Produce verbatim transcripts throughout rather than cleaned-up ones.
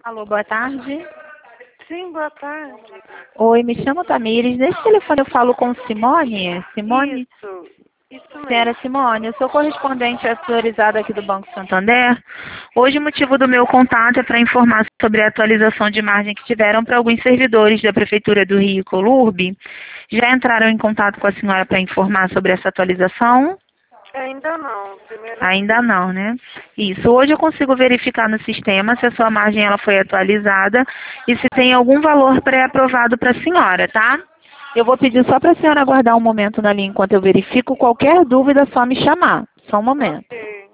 Alô, boa tarde. Sim, boa tarde. Oi, me chamo Tamires. Nesse telefone eu falo com Simone. Simone? Isso, isso Senhora mesmo. Simone, eu sou correspondente autorizada aqui do Banco Santander. Hoje o motivo do meu contato é para informar sobre a atualização de margem que tiveram para alguns servidores da Prefeitura do Rio e Colurbe. Já entraram em contato com a senhora para informar sobre essa atualização? Ainda não, primeira Ainda vez. não, né? Isso. Hoje eu consigo verificar no sistema se a sua margem ela foi atualizada e se tem algum valor pré-aprovado para a senhora, tá? Eu vou pedir só para a senhora aguardar um momento na linha enquanto eu verifico. Qualquer dúvida, é só me chamar. Só um momento. Ok.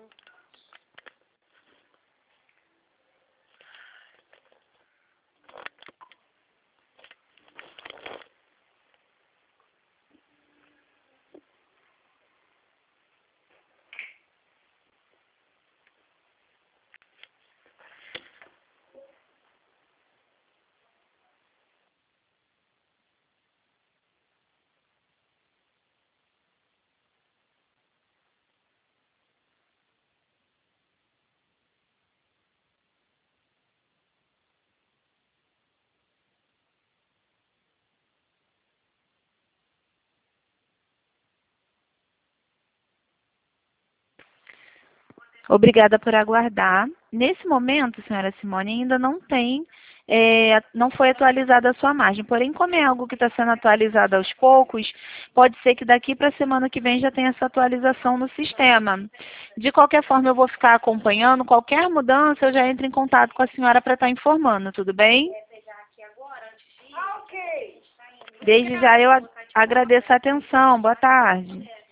Obrigada por aguardar. Nesse momento, senhora Simone, ainda não tem, é, não foi atualizada a sua margem. Porém, como é algo que está sendo atualizado aos poucos, pode ser que daqui para a semana que vem já tenha essa atualização no sistema. De qualquer forma, eu vou ficar acompanhando. Qualquer mudança, eu já entro em contato com a senhora para estar informando, tudo bem? Desde já eu a- agradeço a atenção. Boa tarde.